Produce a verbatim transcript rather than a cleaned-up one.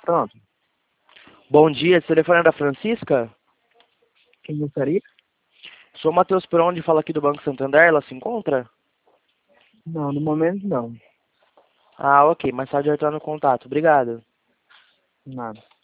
Pronto. Bom dia, esse telefone é da Francisca? Quem gostaria? Sou Matheus Peron, fala aqui do Banco Santander, ela se encontra? Não, no momento não. Ah, ok, mais tarde eu retorno no contato. Obrigado. Nada.